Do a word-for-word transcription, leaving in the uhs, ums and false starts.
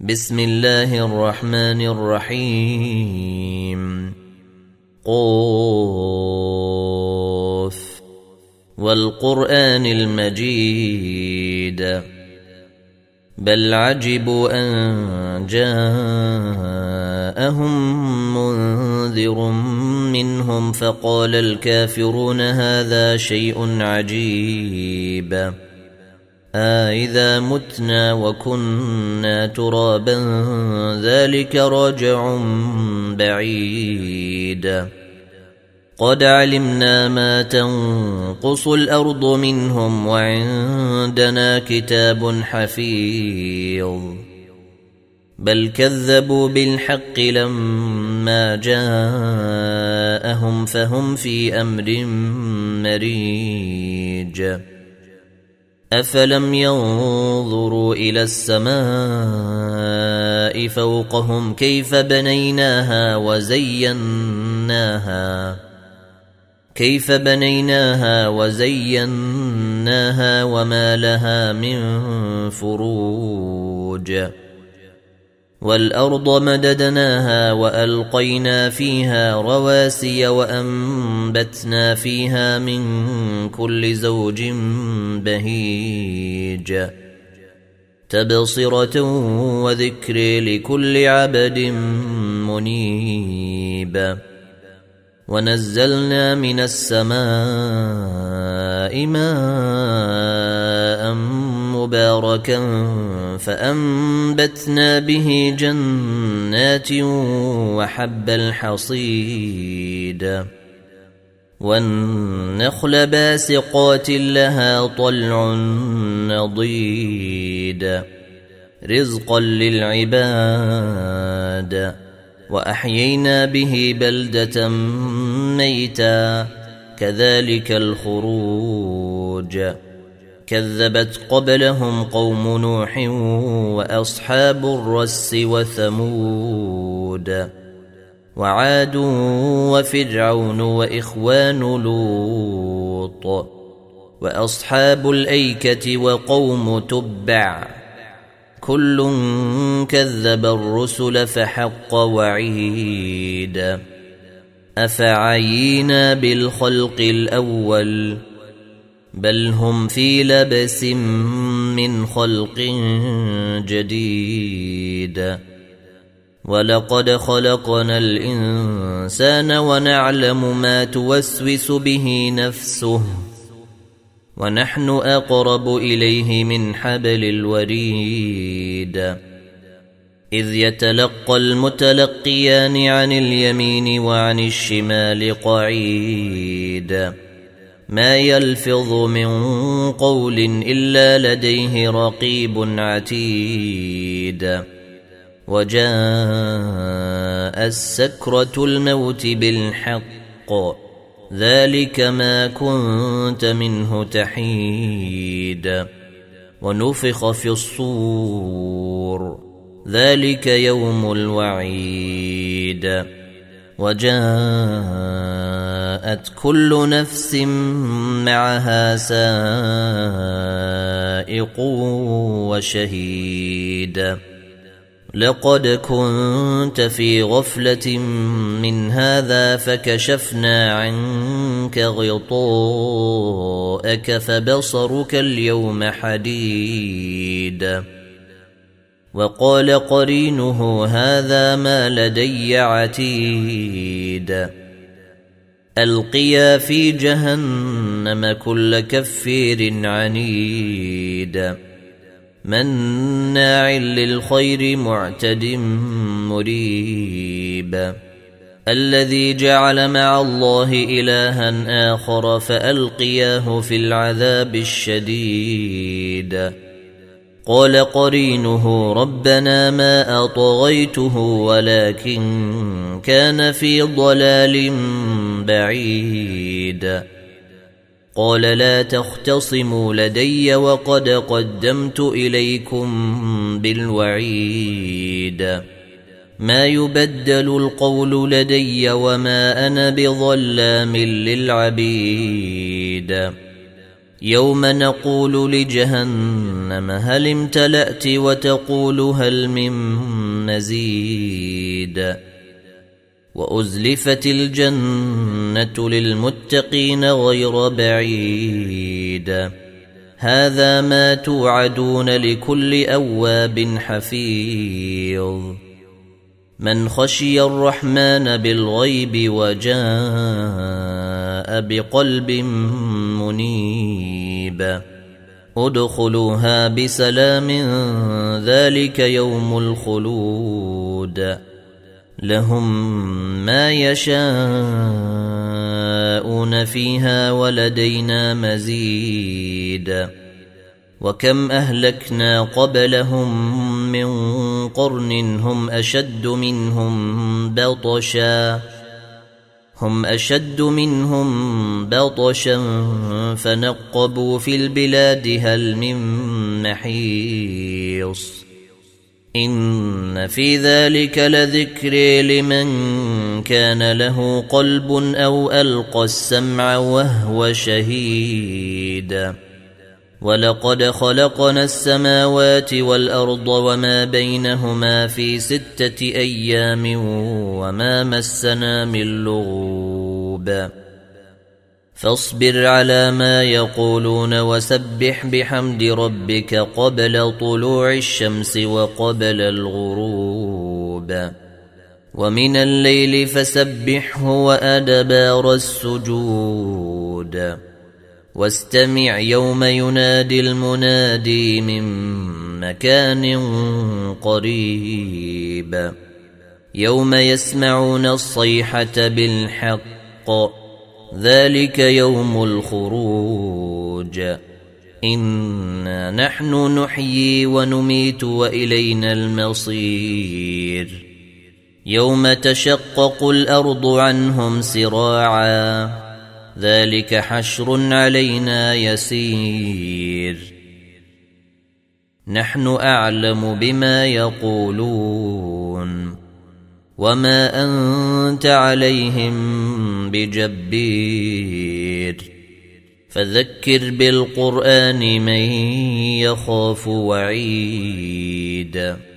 بسم الله الرحمن الرحيم. قاف والقرآن المجيد بل عجبوا أن جاءهم منذر منهم فقال الكافرون هذا شيء عجيب أإذا متنا وكنا ترابا ذلك رجع بعيد قد علمنا ما تنقص الأرض منهم وعندنا كتاب حفيظ بل كذبوا بالحق لما جاءهم فهم في أمر مريج أفلم ينظروا إلى السماء فوقهم كيف بنيناها وزيناها كيف بنيناها وزيناها وما لها من فروج والأرض مددناها وألقينا فيها رواسي وأنبتنا فيها من كل زوج بهيج تبصرة وذكر لكل عبد منيب ونزلنا من السماء ماء مباركا فأنبتنا به جنات وحب الحصيد والنخل باسقات لها طلع نضيد رزقا للعباد وأحيينا به بلدة ميتا كذلك الخروج كذبت قبلهم قوم نوح وأصحاب الرس وثمود وعاد وفرعون وإخوان لوط وأصحاب الأيكة وقوم تبع كل كذب الرسل فحق وعيد أفعينا بالخلق الأول بل هم في لبس من خلق جديد ولقد خلقنا الإنسان ونعلم ما توسوس به نفسه ونحن أقرب إليه من حبل الوريد إذ يتلقى المتلقيان عن اليمين وعن الشمال قعيد ما يلفظ من قول إلا لديه رقيب عتيد وجاء السكرة الموت بالحق ذلك ما كنت منه تحيد ونفخ في الصور ذلك يوم الوعيد وجاءت كل نفس معها سائق وشهيد لقد كنت في غفلة من هذا فكشفنا عنك غطاءك فبصرك اليوم حديد وقال قرينه هذا ما لدي عتيد ألقيا في جهنم كل كفير عنيد مناع للخير معتد مريب الذي جعل مع الله إلها آخر فألقياه في العذاب الشديد قال قرينه ربنا ما أطغيته ولكن كان في ضلال بعيد قال لا تختصموا لدي وقد قدمت إليكم بالوعيد ما يبدل القول لدي وما أنا بظلام للعبيد يوم نقول لجهنم هل امتلأت وتقول هل من مزيد وأزلفت الجنة للمتقين غير بعيد هذا ما توعدون لكل أواب حفيظ من خشي الرحمن بالغيب وجاء بقلب منيب ادخلوها بسلام ذلك يوم الخلود لهم ما يشاءون فيها ولدينا مزيد وكم أهلكنا قبلهم من قرن هم أشد منهم بطشا هم أشد منهم بطشا فنقبوا في البلاد هل من محيص إن في ذلك لذكر لمن كان له قلب أو ألقى السمع وهو شهيد ولقد خلقنا السماوات والأرض وما بينهما في ستة أيام وما مسنا من لغوب فاصبر على ما يقولون وسبح بحمد ربك قبل طلوع الشمس وقبل الغروب ومن الليل فسبحه وأدبار السجود واستمع يوم ينادي المنادي من مكان قريب يوم يسمعون الصيحة بالحق ذلك يوم الخروج إنا نحن نحيي ونميت وإلينا المصير يوم تشقق الأرض عنهم سراعا ذلك حشر علينا يسير نحن أعلم بما يقولون وما أنت عليهم بجبير فذكر بالقرآن من يخاف وعيد